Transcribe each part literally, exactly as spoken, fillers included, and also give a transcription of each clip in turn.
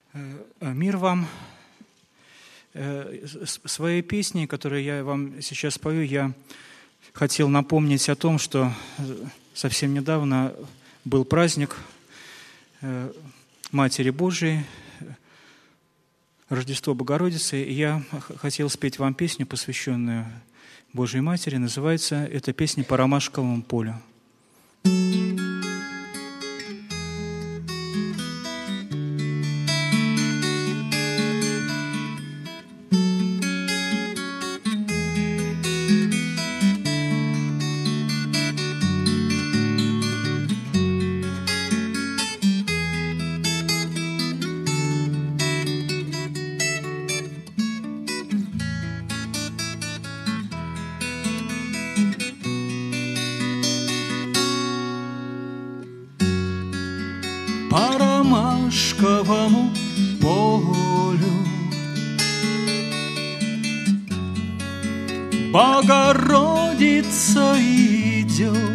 Мир вам. Своей песней, которую я вам сейчас пою, я хотел напомнить о том, что совсем недавно был праздник Матери Божией, Рождество Богородицы, и я хотел спеть вам песню, посвященную Божьей Матери. Называется эта песня «По ромашковому полю». По ромашковому полю Богородица идет,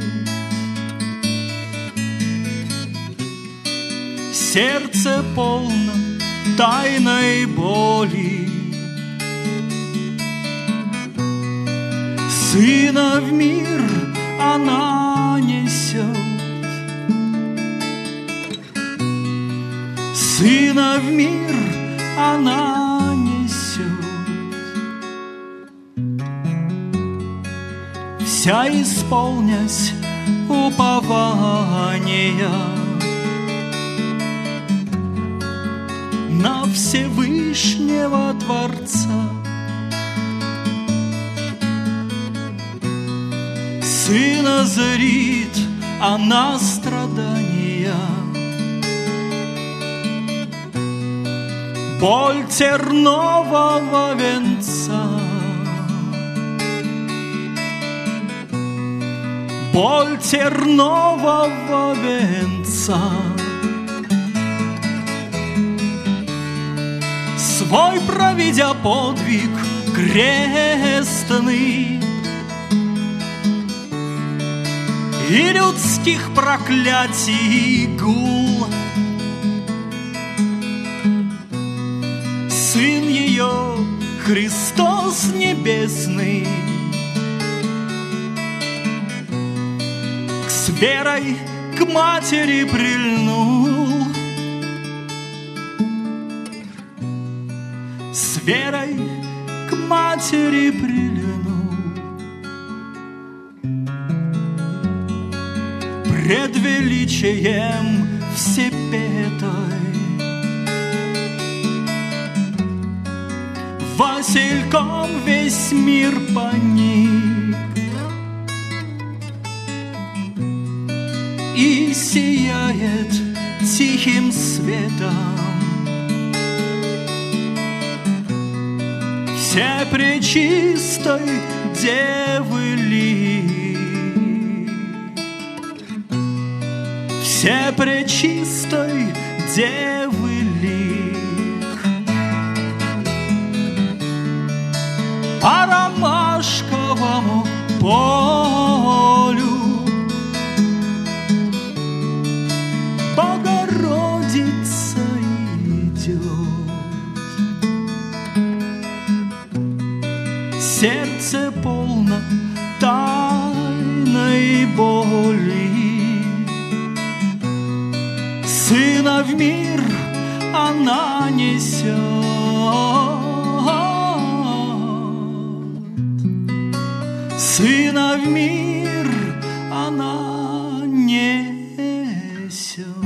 сердце полно тайной боли, Сына в мир она несет. Сына в мир она несет. Вся исполнясь упования на Всевышнего Творца, Сына зрит она страдания, боль тернового венца, боль тернового венца. Свой провидя подвиг крестный и людских проклятий гул, Сын ее, Христос Небесный, с верой к матери прильнул, с верой к матери прильнул. Пред величием всепетой Васильком весь мир поник, и сияет тихим светом все пречистой девы лик, все пречистой девы лик. По ромашковому полю Богородица идет, сердце полно тайной боли, Сына в мир она несет. Сына в мир она несет.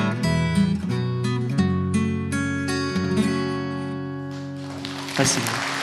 Спасибо.